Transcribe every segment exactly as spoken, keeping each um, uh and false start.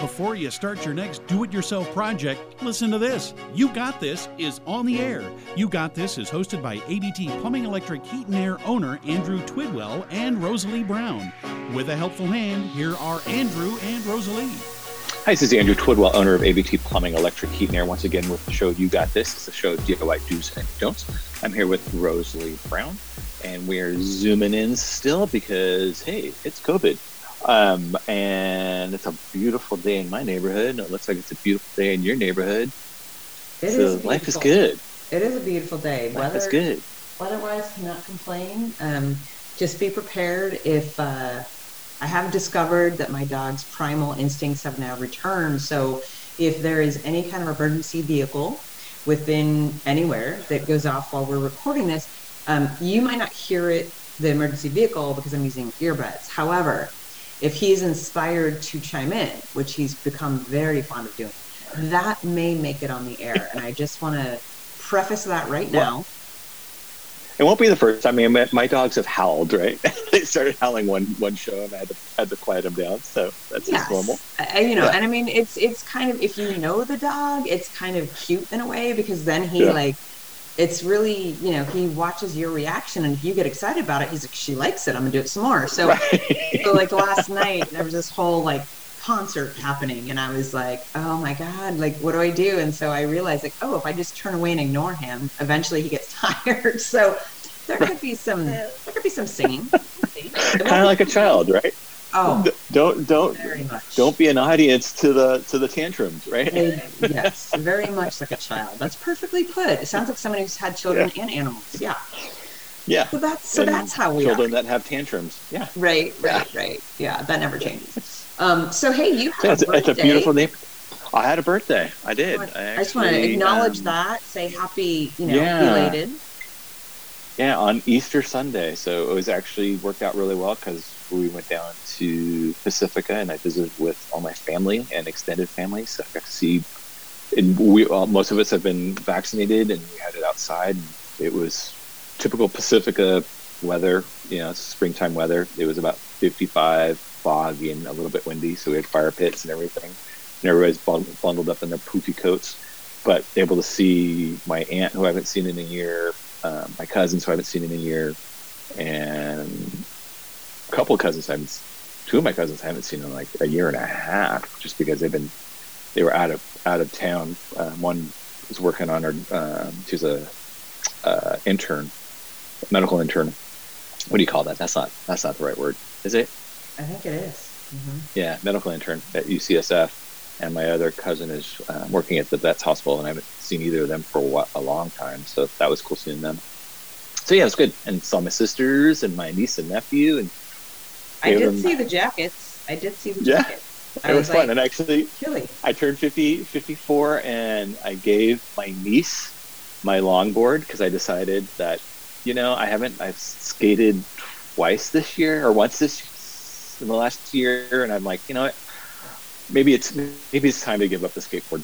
Before you start your next do-it-yourself project, listen to this. You Got This is on the air. You Got This is hosted by A B T Plumbing Electric Heat and Air owner Andrew Twidwell and Rosalie Brown. With a helpful hand, here are Andrew and Rosalie. Hi, this is Andrew Twidwell, owner of A B T Plumbing Electric Heat and Air, once again with the show You Got This. It's a show of D I Y do's and don'ts. I'm here with Rosalie Brown, and we're zooming in still because, hey, it's COVID. Um, and it's a beautiful day in my neighborhood, and it looks like it's a beautiful day in your neighborhood. It so is life is good. It is a beautiful day. Life Weather, is good. Weather-wise, cannot complain. Um, just be prepared if uh, I have discovered that my dog's primal instincts have now returned. So if there is any kind of emergency vehicle within anywhere that goes off while we're recording this, um, you might not hear it, the emergency vehicle, because I'm using earbuds. However, if he's inspired to chime in, which he's become very fond of doing, that may make it on the air. And I just want to preface that right now. Well, it won't be the first time. I mean, my, my dogs have howled, right? They started howling one one show, and I had to, had to quiet them down. So that's yes. just normal. Uh, you know, yeah. and I mean, it's it's kind of, if you know the dog, it's kind of cute in a way, because then he yeah. like, it's really, you know, he watches your reaction, and if you get excited about it, he's like, she likes it, I'm gonna do it some more. So, right. so like last night, there was this whole like concert happening, and I was like, oh my God, like, what do I do? And so I realized, like, oh, if I just turn away and ignore him, eventually he gets tired. So there could be some, there could be some singing. Kind of like a child, right? Oh, don't don't very much. Don't be an audience to the to the tantrums, right? Yes, very much like a child. That's perfectly put. It sounds like someone who's had children yeah. and animals. Yeah. Yeah. So that's so and that's how we children are. that have tantrums. Yeah. Right. Right. Yeah. Right. Yeah. That never changes. Um. So hey, you had yeah, a it's, birthday. it's a beautiful name. I had a birthday. I did. I, I, actually, just want to acknowledge um, that. Say happy. You know, yeah. belated. Yeah, on Easter Sunday. So it was actually worked out really well because we went down to Pacifica and I visited with all my family and extended family. So I got to see, and we all, most of us have been vaccinated, and we had it outside. And it was typical Pacifica weather, you know, springtime weather. It was about fifty-five, foggy, and a little bit windy. So we had fire pits and everything, and everybody's bundled, bundled up in their poofy coats. But able to see my aunt, who I haven't seen in a year, um, my cousins, who I haven't seen in a year, and a couple of cousins I haven't, two of my cousins I haven't seen in like a year and a half, just because they've been, they were out of out of town. Um, one was working on her, um, she was a uh, intern, medical intern. What do you call that? That's not that's not the right word, is it? I think it is. Mm-hmm. Yeah, medical intern at U C S F. And my other cousin is uh, working at the vet's hospital, and I haven't seen either of them for a, while, a long time. So that was cool seeing them. So yeah, it was good. And saw my sisters and my niece and nephew. And I did them... see the jackets. I did see the yeah, jackets. It was, was fun. Like, and actually, chilly. I turned fifty, fifty-four, and I gave my niece my longboard because I decided that, you know, I haven't, I've skated twice this year, or once this in the last year. And I'm like, you know what? Maybe it's maybe it's time to give up the skateboard.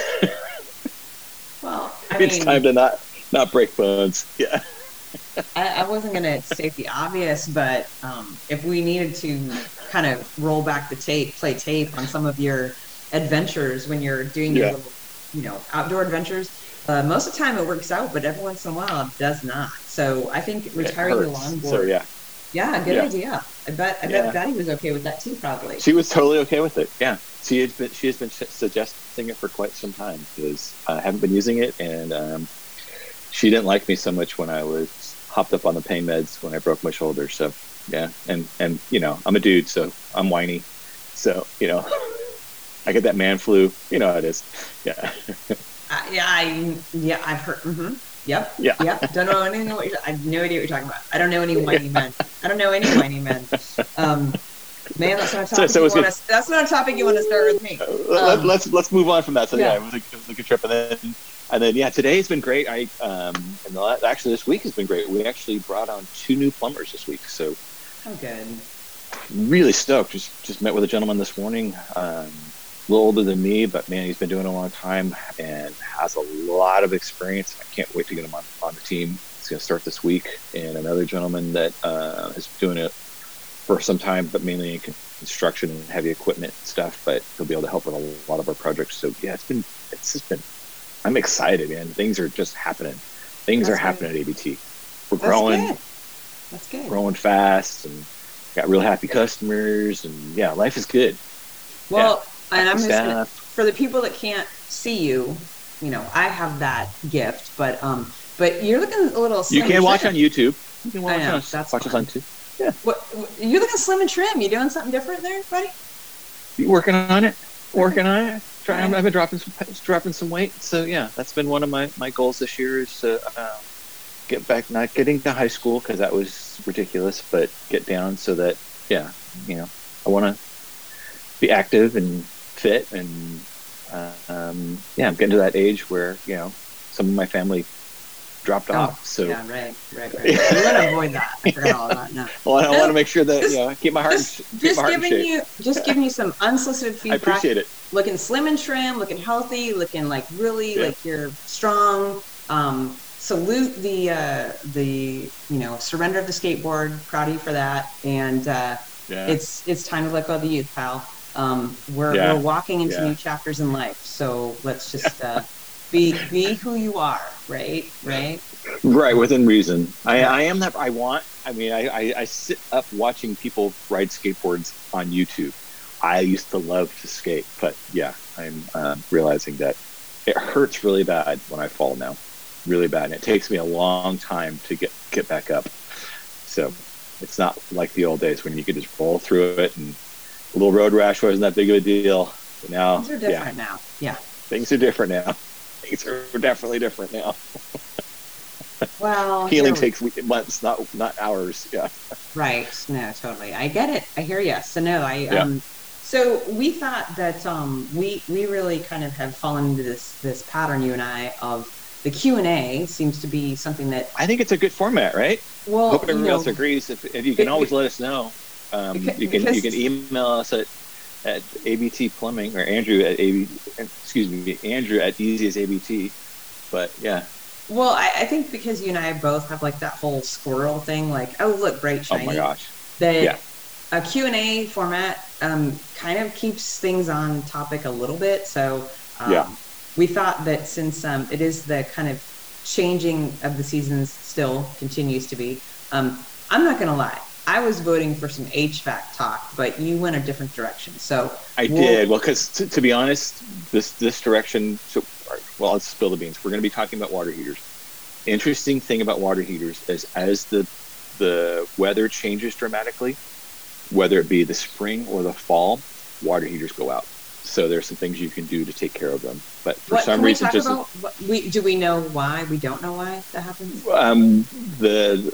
Well, I maybe mean, it's time to not not break bones. Yeah. I, I wasn't going to state the obvious, but um, if we needed to kind of roll back the tape, play tape on some of your adventures when you're doing your yeah. little, you know, outdoor adventures, uh, most of the time it works out, but every once in a while it does not. So I think retiring the longboard. So yeah. Yeah, good yeah. idea. I bet I yeah. bet Betty was okay with that too, probably. She was totally okay with it. Yeah, she has been she has been suggesting it for quite some time because I haven't been using it, and um, she didn't like me so much when I was hopped up on the pain meds when I broke my shoulder. So yeah, and and you know, I'm a dude, so I'm whiny. So you know, I get that man flu. You know how it is. Yeah. uh, yeah, I yeah I've heard. Mm-hmm. Yep. Yeah. Yep. Don't know anything. What you're, I have no idea what you're talking about. I don't know any whiny men. I don't know any whiny men. Um, man, that's not a topic. So, so you want to, that's not a topic you want to start with me. Um, let's let's move on from that. So yeah, yeah it, was a, it was a good trip, and then and then yeah, today's been great. I um, and the last, actually this week has been great. We actually brought on two new plumbers this week, so oh good. Really stoked. Just just met with a gentleman this morning. Um, A little older than me, but man, he's been doing it a long time and has a lot of experience. I can't wait to get him on, on the team. He's going to start this week. And another gentleman that uh, is doing it for some time, but mainly in construction and heavy equipment stuff. But he'll be able to help with a lot of our projects. So yeah, it's been it's just been. I'm excited, man. Things are just happening. Things That's are happening good. At A B T. We're That's growing. Good. That's good. Growing fast, and got real happy customers, and yeah, life is good. Well, yeah. and I'm just gonna, for the people that can't see you, you know, I have that gift, but um, but you're looking a little. Slim you can watch on YouTube. You can watch, know, on, that's watch us on YouTube. Yeah. What, what you're looking slim and trim? You doing something different there, buddy? You working on it? Working on it. Trying. I've been dropping some dropping some weight. So yeah, that's been one of my, my goals this year is to uh, get back, not getting to high school because that was ridiculous, but get down so that yeah, you know, I want to be active and fit, and uh, um, yeah, I'm getting to that age where you know some of my family dropped oh, off. So yeah, right, right, right. You want to avoid that. I forgot all that. No. Well, I, I want to make sure that just, you know, keep my heart. Just, keep just my heart giving you, just giving you some unsolicited feedback. I appreciate it. Looking slim and trim, looking healthy, looking like really yeah. like you're strong. Um, salute the uh, the you know surrender of the skateboard. Proud of you for that. And uh, yeah. it's it's time to let go of the youth, pal. Um, we're yeah. we're walking into yeah. new chapters in life. So let's just. Uh, Be be who you are, right? Right. Right, within reason. I, I am that. I want. I mean, I, I, I sit up watching people ride skateboards on YouTube. I used to love to skate, but yeah, I'm uh, realizing that it hurts really bad when I fall now, really bad, and it takes me a long time to get get back up. So it's not like the old days when you could just roll through it, and a little road rash wasn't that big of a deal. But now things are different yeah, now. Yeah, things are different now. Things are definitely different now. Well, healing takes months, not not hours. Yeah. Right. No, totally. I get it. I hear you. So no, I yeah. um. So we thought that um we we really kind of have fallen into this this pattern, you and I, of the Q and A seems to be something that I think it's a good format, right? Well, I hope everyone you know, else agrees. If, if you can it, always let us know. Um, because, you can you can email us at. at A B T Plumbing, or Andrew at A B, excuse me, Andrew at Easy as A B T. But yeah. Well, I, I think because you and I both have like that whole squirrel thing, like, oh, look, bright, shiny. Oh my gosh. That yeah. a Q and A format um, kind of keeps things on topic a little bit. So um, yeah. we thought that since um, it is the kind of changing of the seasons still continues to be, um, I'm not going to lie. I was voting for some H V A C talk, but you went a different direction. So I we'll, did. Well, because to, to be honest, this this direction. So, well, let's spill the beans. We're going to be talking about water heaters. Interesting thing about water heaters is as the the weather changes dramatically, whether it be the spring or the fall, water heaters go out. So there's some things you can do to take care of them. But for what, some can reason, we talk just about, what, we do we know why? We don't know why that happens. Um, the.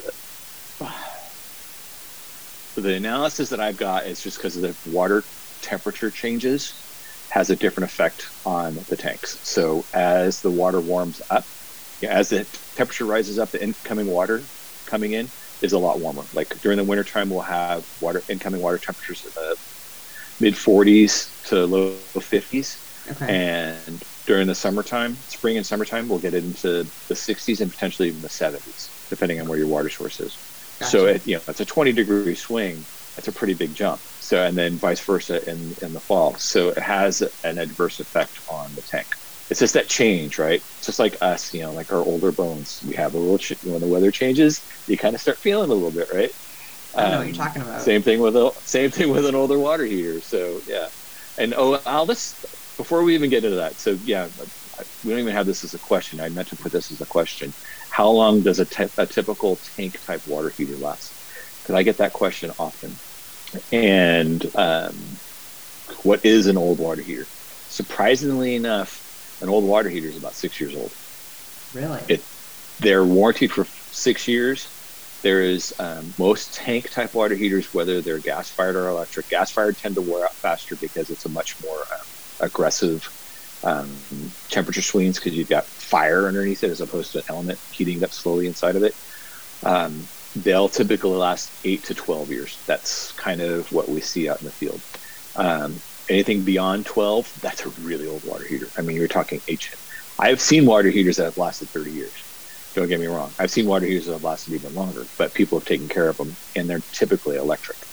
The analysis that I've got is just because of the water temperature changes has a different effect on the tanks. So as the water warms up, yeah, as the temperature rises up, the incoming water coming in is a lot warmer. Like during the wintertime, we'll have water incoming water temperatures in the mid forties to low fifties. Okay. And during the summertime, spring and summertime, we'll get into the sixties and potentially even the seventies, depending on where your water source is. Gotcha. So it, you know, it's a twenty degree swing. That's a pretty big jump. So, and then vice versa in, in the fall. So it has an adverse effect on the tank. It's just that change, right? It's just like us, you know, like our older bones. We have a little, ch- when the weather changes, you kind of start feeling a little bit, right? I know um, what you're talking about. Same thing with a, same thing with an older water heater. So yeah. And oh, I'll just, before we even get into that. So yeah, we don't even have this as a question. I meant to put this as a question. How long does a, te- a typical tank type water heater last? Because I get that question often. And um, what is an old water heater? Surprisingly enough, an old water heater is about six years old. Really? It, they're warranted for six years. There is um, most tank type water heaters, whether they're gas fired or electric. Gas fired tend to wear out faster because it's a much more um, aggressive um, temperature swings because you've got fire underneath it as opposed to an element heating up slowly inside of it. Um, they'll typically last eight to twelve years. That's kind of what we see out in the field. Um, anything beyond twelve, that's a really old water heater. I mean, you're talking ancient. I've seen water heaters that have lasted thirty years. Don't get me wrong. I've seen water heaters that have lasted even longer, but people have taken care of them, and they're typically electric.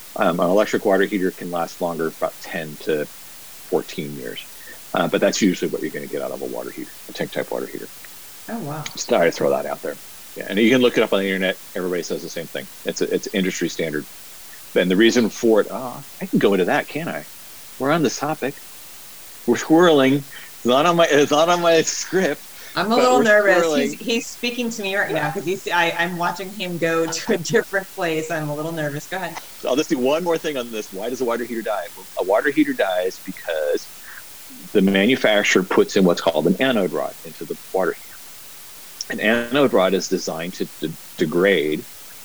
Um, an electric water heater can last longer, about ten to fourteen years. Uh, but that's usually what you're going to get out of a water heater, a tank type water heater. Oh, wow. Just thought I'd throw that out there. Yeah, and you can look it up on the internet. Everybody says the same thing. It's a, it's industry standard. And the reason for it, oh, I can go into that, can't I? We're on this topic. We're squirreling. It's not on my, it's not on my script. I'm a little nervous. He's, he's speaking to me right now because he's. I, I'm watching him go to a different place. I'm a little nervous. Go ahead. So I'll just do one more thing on this. Why does a water heater die? Well, a water heater dies because the manufacturer puts in what's called an anode rod into the water heater. An anode rod is designed to de- degrade.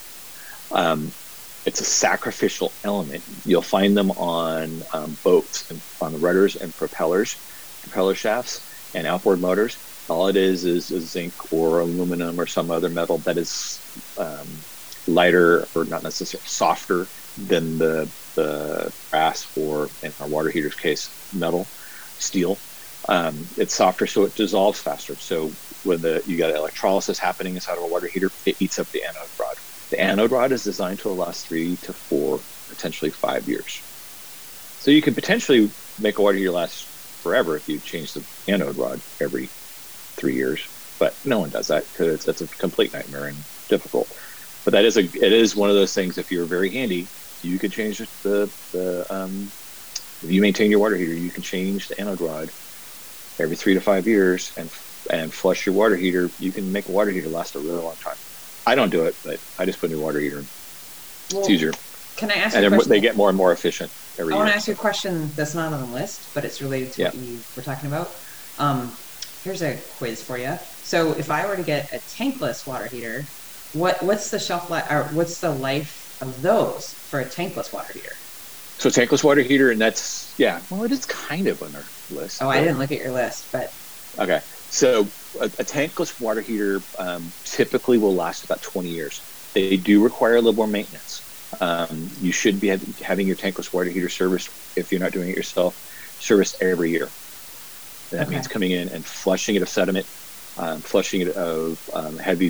Um, it's a sacrificial element. You'll find them on um, boats, and on the rudders and propellers, propeller shafts, and outboard motors. All it is is a zinc or aluminum or some other metal that is um, lighter, or not necessarily softer than the the brass, or in our water heater's case, metal, steel. Um, it's softer, so it dissolves faster. So when the you got electrolysis happening inside of a water heater, it eats up the anode rod. The anode rod is designed to last three to four, potentially five years. So you could potentially make a water heater last forever if you change the anode rod every three years, but no one does that because that's a complete nightmare and difficult. But that is a it is one of those things. If you're very handy, you could change the the um, if you maintain your water heater, you can change the anode rod every three to five years and and flush your water heater. You can make a water heater last a really long time. I don't do it, but I just put a new water heater in. Well, it's easier. Can I ask and you a question? They get more and more efficient every I year. want to ask you a question that's not on the list, but it's related to yeah. what you were talking about. Um, here's a quiz for you. So if I were to get a tankless water heater, what what's the shelf life, or what's the life of those for a tankless water heater? So tankless water heater, and that's, yeah, well, it is kind of on our list. Oh, I didn't look at your list, but. Okay. So a, a tankless water heater um, typically will last about twenty years. They do require a little more maintenance. Um, you should be having your tankless water heater serviced, if you're not doing it yourself, serviced every year. That Okay. means coming in and flushing it of sediment, um, flushing it of um, heavy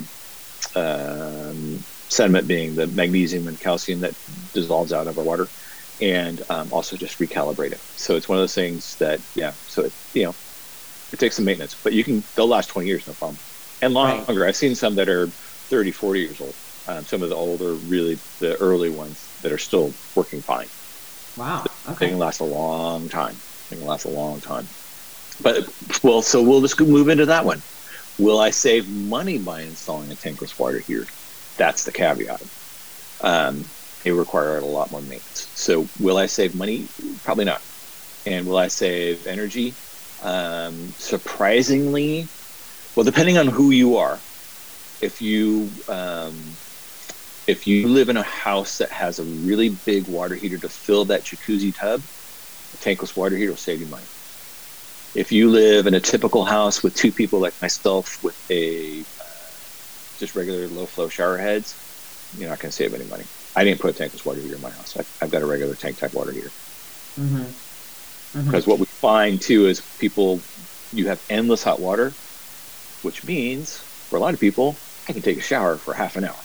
um, sediment, being the magnesium and calcium that dissolves out of our water, and um, also just recalibrate it. So it's one of those things that, yeah, so it, you know, it takes some maintenance, but you can, they'll last twenty years, no problem. And longer. Right. I've seen some that are thirty, forty years old. Um, some of the older, really the early ones that are still working fine. Wow. Okay. They can last a long time. They can last a long time. But, well, so we'll just move into that one. Will I save money by installing a tankless water heater? That's the caveat. Um, it requires a lot more maintenance. So will I save money? Probably not. And will I save energy? Um, surprisingly, well, depending on who you are. If you um, if you live in a house that has a really big water heater to fill that jacuzzi tub, a tankless water heater will save you money. If you live in a typical house with two people like myself with a uh, just regular low flow shower heads, you're not going to save any money. I didn't put a tankless water heater in my house. I, I've got a regular tank type water heater. Mm-hmm. Mm-hmm. Because what we find too is people, you have endless hot water, which means for a lot of people, I can take a shower for half an hour.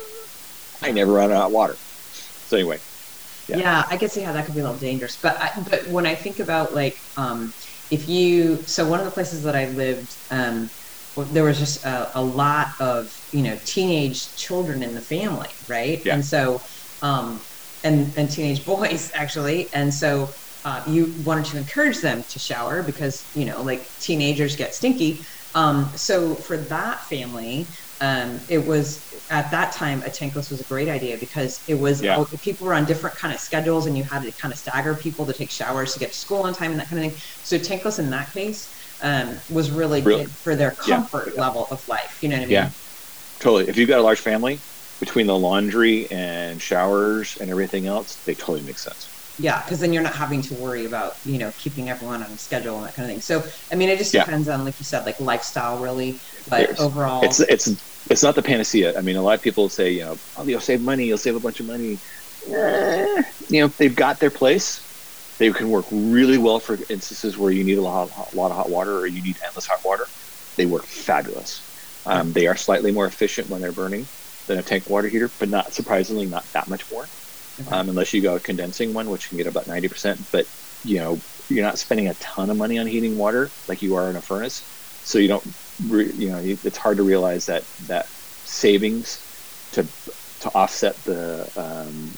I never run out of water. So anyway. Yeah. yeah, I can see how that could be a little dangerous. But I, but when I think about like, um, if you, so one of the places that I lived, um, there was just a, a lot of, you know, teenage children in the family, right? Yeah. And so, um, and, and teenage boys actually. And so uh, you wanted to encourage them to shower because, you know, like teenagers get stinky. Um, so for that family, um, it was at that time, a tankless was a great idea because it was, yeah. people were on different kind of schedules and you had to kind of stagger people to take showers to get to school on time and that kind of thing. So tankless in that case, um, was really, really good for their comfort yeah. level of life. You know what I mean? Yeah, totally. If you've got a large family, between the laundry and showers and everything else, they totally make sense. Yeah, because then you're not having to worry about, you know, keeping everyone on a schedule and that kind of thing. So, I mean, it just yeah. depends on, like you said, like lifestyle really, but There's, overall. It's it's it's not the panacea. I mean, a lot of people say, you know, oh, you'll save money, you'll save a bunch of money. Eh, you know, they've got their place. They can work really well for instances where you need a lot, a lot of hot water or you need endless hot water. They work fabulous. Um, they are slightly more efficient when they're burning than a tank water heater, but not surprisingly, not that much more. Okay. um, unless you go a condensing one, which can get about ninety percent. But, you know, you're not spending a ton of money on heating water like you are in a furnace. So you don't, re- you know, it's hard to realize that, that savings to to offset the um,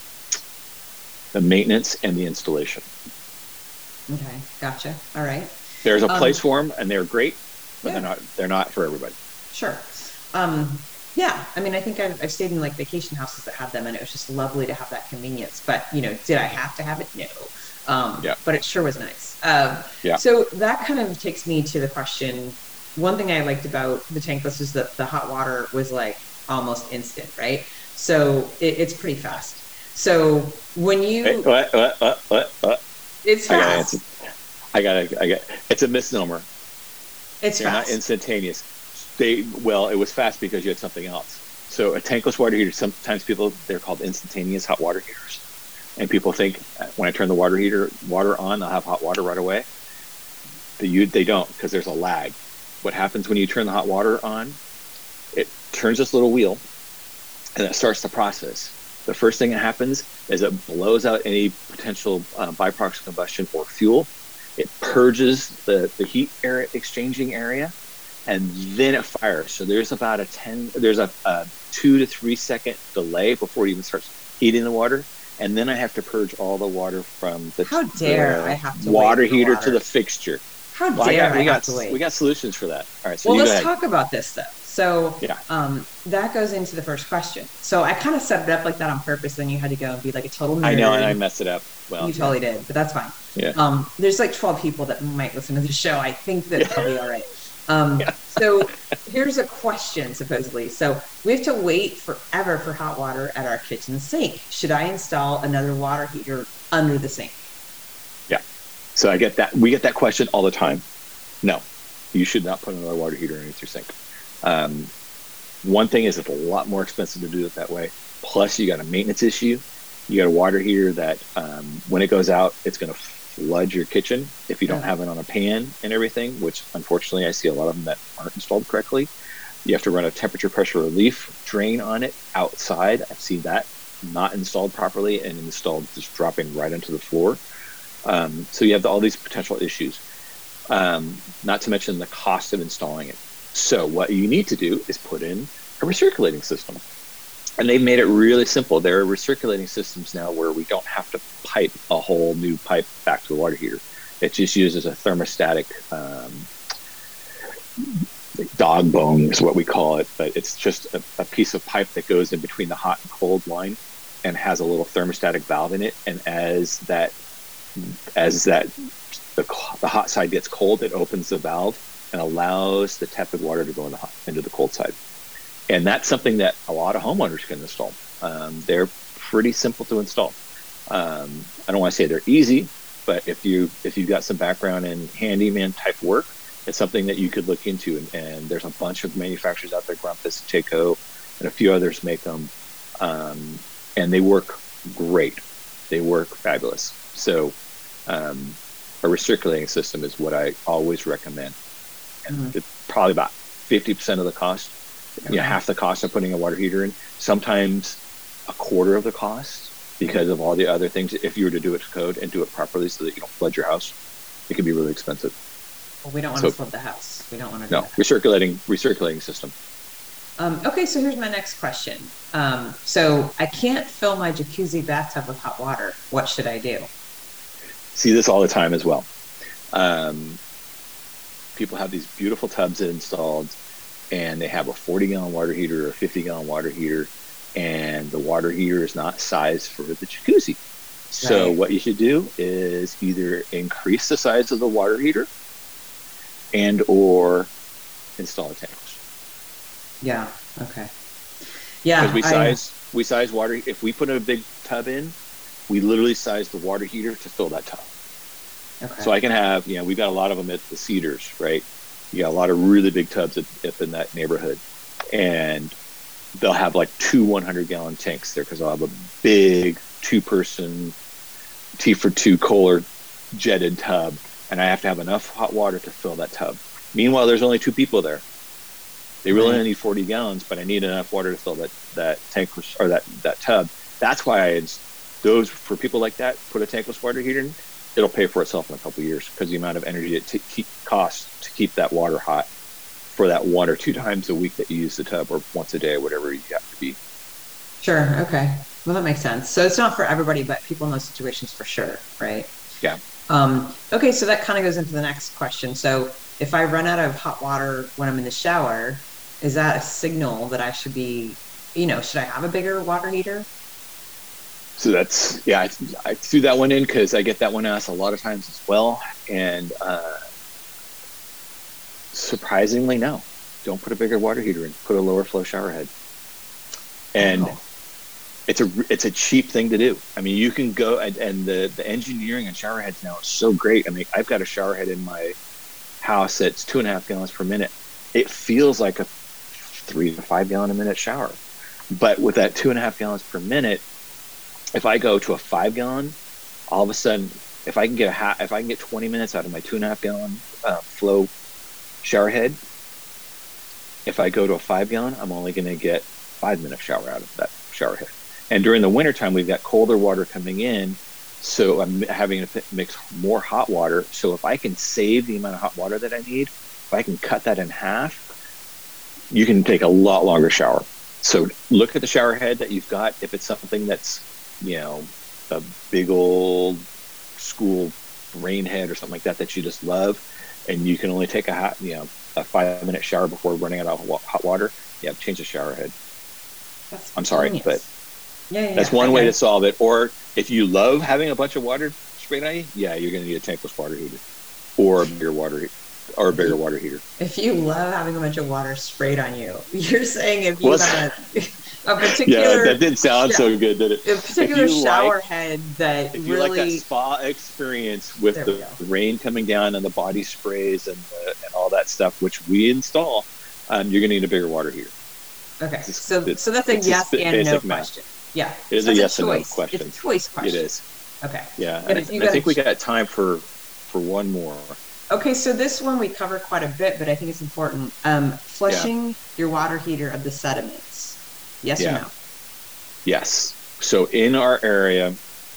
the maintenance and the installation. Okay, gotcha. All right. There's a place Um, for them, and they're great, but yeah. they're not they're not for everybody. Sure. Um, yeah, I mean, I think I've, I've stayed in like vacation houses that have them, and it was just lovely to have that convenience. But you know, did I have to have it? No. Um, Yeah. But it sure was nice. Um, Yeah. So that kind of takes me to the question. One thing I liked about the tankless is that the hot water was like almost instant, right? So it, it's pretty fast. So when you, Hey, what, what, what, what, what? it's I gotta fast. answer. I gotta, I got. It's a misnomer. It's They're not fast. instantaneous. They well, it was fast because you had something else. So a tankless water heater. Sometimes people they're called instantaneous hot water heaters, and people think uh, when I turn the water heater water on, I'll have hot water right away. But you, they don't because there's a lag. What happens when you turn the hot water on? It turns this little wheel, and it starts the process. The first thing that happens is it blows out any potential uh, byproducts of combustion or fuel. It purges the, the heat area, exchanging area, and then it fires. So there's about a ten, there's a, a two to three second delay before it even starts heating the water. And then I have to purge all the water from the, How dare the I have to water wait for heater water. to the fixture. How Well, I dare got, I, we have got to wait? we got solutions for that. All right, so Well, you go let's ahead. talk about this though. So Yeah. um, that goes into the first question. So I kind of set it up like that on purpose. Then you had to go and be like a total nerd. I know, and I messed it up. Well, You totally did, but that's fine. Yeah. Um, there's like twelve people that might listen to the show. I think that Yeah. they'll be all right. Um, Yeah. So here's a question, supposedly. So we have to wait forever for hot water at our kitchen sink. Should I install another water heater under the sink? Yeah. So I get that. We get that question all the time. No, you should not put another water heater underneath your sink. Um, one thing is it's a lot more expensive to do it that way. Plus, you got a maintenance issue. You got a water heater that um, when it goes out, it's going to flood your kitchen if you don't Yeah. have it on a pan and everything, which unfortunately I see a lot of them that aren't installed correctly. You have to run a temperature pressure relief drain on it outside. I've seen that not installed properly and installed just dropping right into the floor. Um, so you have all these potential issues, um, not to mention the cost of installing it. So what you need to do is put in a recirculating system. And they've made it really simple. There are recirculating systems now where we don't have to pipe a whole new pipe back to the water heater. It just uses a thermostatic um, dog bone is what we call it, but it's just a, a piece of pipe that goes in between the hot and cold line and has a little thermostatic valve in it. And as that as that the, the hot side gets cold, it opens the valve and allows the tepid water to go in the hot, into the cold side. And that's something that a lot of homeowners can install. Um, they're pretty simple to install. Um, I don't want to say they're easy, but if you if you've got some background in handyman type work, it's something that you could look into. And, and there's a bunch of manufacturers out there, Grumpus, Chaco, and a few others make them, um, and they work great. They work fabulous. So um, a recirculating system is what I always recommend. And Mhm. it's probably about fifty percent of the cost. You know, Okay. half the cost of putting a water heater in, sometimes a quarter of the cost because of all the other things. If you were to do it to code and do it properly so that you don't flood your house, it can be really expensive. Well, we don't want So- to flood the house. We don't want to do No, that. recirculating recirculating system. Um, okay, so here's my next question. Um, so I can't fill my jacuzzi bathtub with hot water. What should I do? See this all the time as well. Um, people have these beautiful tubs installed, and they have a forty gallon water heater or a fifty gallon water heater, and the water heater is not sized for the jacuzzi. So Right. what you should do is either increase the size of the water heater and or install a tankless. Yeah. Okay. Yeah. Because we I- size we size water. If we put a big tub in, we literally size the water heater to fill that tub. okay. So I can have, you know, we've got a lot of them at the Cedars, right? You got a lot of really big tubs up, up in that neighborhood, and they'll have like two hundred gallon tanks there because they'll have a big two person T for two Kohler jetted tub, and I have to have enough hot water to fill that tub. Meanwhile, there's only two people there. They really Right. only need forty gallons, but I need enough water to fill that, that tank or that, that tub. That's why I those for people like that, put a tankless water heater in, it'll pay for itself in a couple of years because the amount of energy it t- keep, costs to keep that water hot for that one or two times a week that you use the tub, or once a day, or whatever you have to be. Sure. Okay. Well, that makes sense. So it's not for everybody, but people in those situations for sure, right? Yeah. Um, okay, so that kind of goes into the next question. So if I run out of hot water when I'm in the shower, is that a signal that I should be, you know, should I have a bigger water heater? So that's, yeah, I, I threw that one in because I get that one asked a lot of times as well. And uh, surprisingly, no. Don't put a bigger water heater in. Put a lower flow shower head. And oh. it's a it's a cheap thing to do. I mean, you can go, and, and the, the engineering on shower heads now is so great. I mean, I've got a shower head in my house that's two and a half gallons per minute. It feels like a three to five gallon a minute shower. But with that two and a half gallons per minute, if I go to a five gallon, all of a sudden, if I can get a ha- if I can get twenty minutes out of my two and a half gallon uh, flow shower head, if I go to a five gallon, I'm only going to get five minute shower out of that shower head. And during the wintertime, we've got colder water coming in, so I'm having to mix more hot water. So if I can save the amount of hot water that I need, if I can cut that in half, you can take a lot longer shower. So look at the shower head that you've got. If it's something that's, you know, a big old school rain head or something like that that you just love, and you can only take a hot, you know, a five minute shower before running out of hot water, yeah, change the shower head. That's I'm sorry, genius. but yeah, yeah, that's yeah, one way okay. to solve it. Or if you love having a bunch of water sprayed on you, yeah, you're going to need a tankless water heater or a bigger water heater. Or a bigger water heater. If you love having a bunch of water sprayed on you, you're saying if you What's, have a, a particular... Yeah, that didn't sound sh- so good, did it? A particular shower like, head that if you really... like that spa experience with the rain coming down and the body sprays and, the, and all that stuff, which we install, um, you're going to need a bigger water heater. Okay, it's, so it's, so that's a yes and no math. question. Yeah. It is so a yes a and no question. It's a choice question. It is. Okay. Yeah, but and if you I, I think ch- we got time for, for one more. Okay, so this one we cover quite a bit, but I think it's important. Um, flushing yeah. your water heater of the sediments. Yes yeah. or no? Yes. So in our area,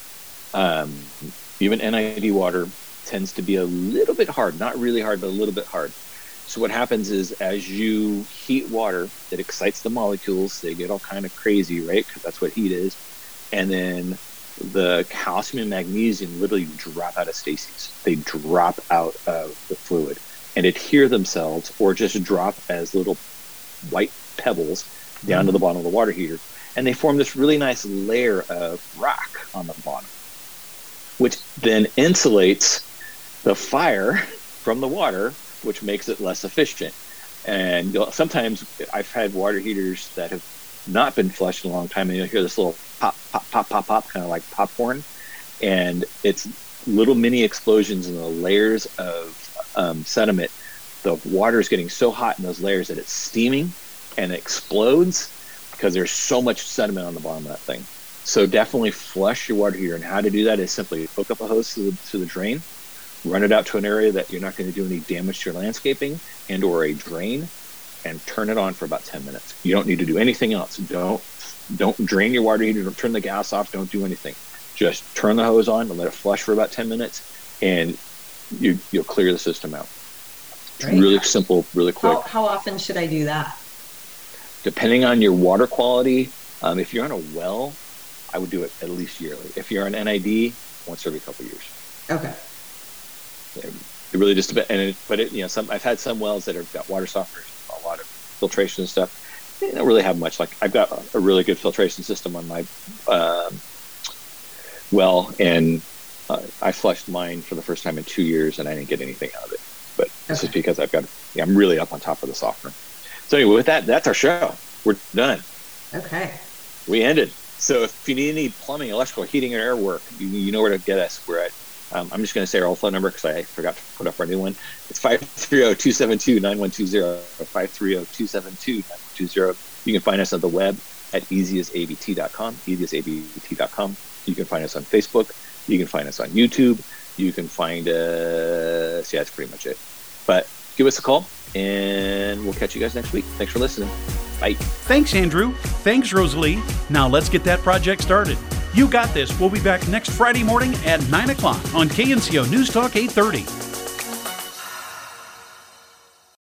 um, even N I D water tends to be a little bit hard. Not really hard, but a little bit hard. So what happens is as you heat water, it excites the molecules. They get all kind of crazy, right? Because that's what heat is. And then the calcium and magnesium literally drop out of stasis. They drop out of the fluid and adhere themselves, or just drop as little white pebbles down mm-hmm. to the bottom of the water heater. And they form this really nice layer of rock on the bottom, which then insulates the fire from the water, which makes it less efficient. And sometimes I've had water heaters that have not been flushed in a long time, and you'll hear this little pop, pop, pop, pop, pop, kind of like popcorn. And it's little mini explosions in the layers of um, sediment. The water is getting so hot in those layers that it's steaming and it explodes because there's so much sediment on the bottom of that thing. So definitely flush your water heater. And how to do that is simply hook up a hose to the, to the drain, run it out to an area that you're not going to do any damage to your landscaping and or a drain, and turn it on for about ten minutes. You don't need to do anything else. Don't don't drain your water heater, don't turn the gas off, don't do anything. Just turn the hose on and let it flush for about ten minutes, and you, you'll clear the system out. It's Great. Really simple, really quick. How, how often should I do that? Depending on your water quality, um, if you're on a well, I would do it at least yearly. If you're on N I D, once every couple of years. Okay. It really just depends. And it, but it, you know, some I've had some wells that have got water softeners, a lot of filtration and stuff. They don't really have much. Like I've got a, a really good filtration system on my um, well, and uh, I flushed mine for the first time in two years, and I didn't get anything out of it. But okay. This is because I've got, yeah, I'm really up on top of the softener. So anyway, with that, that's our show. We're done. Okay. We ended. So if you need any plumbing, electrical, heating, and air work, you, you know where to get us. We're at. Um, I'm just going to say our old phone number because I forgot to put up our new one. It's five three zero, two seven two, nine one two zero, five three zero, two seven two, nine one two zero. You can find us on the web at easy as a b t dot com, easy as a b t dot com. You can find us on Facebook. You can find us on YouTube. You can find us, yeah, that's pretty much it. But give us a call, and we'll catch you guys next week. Thanks for listening. Bye. Thanks, Andrew. Thanks, Rosalie. Now let's get that project started. You Got This. We'll be back next Friday morning at nine o'clock on K N C O News Talk eight thirty.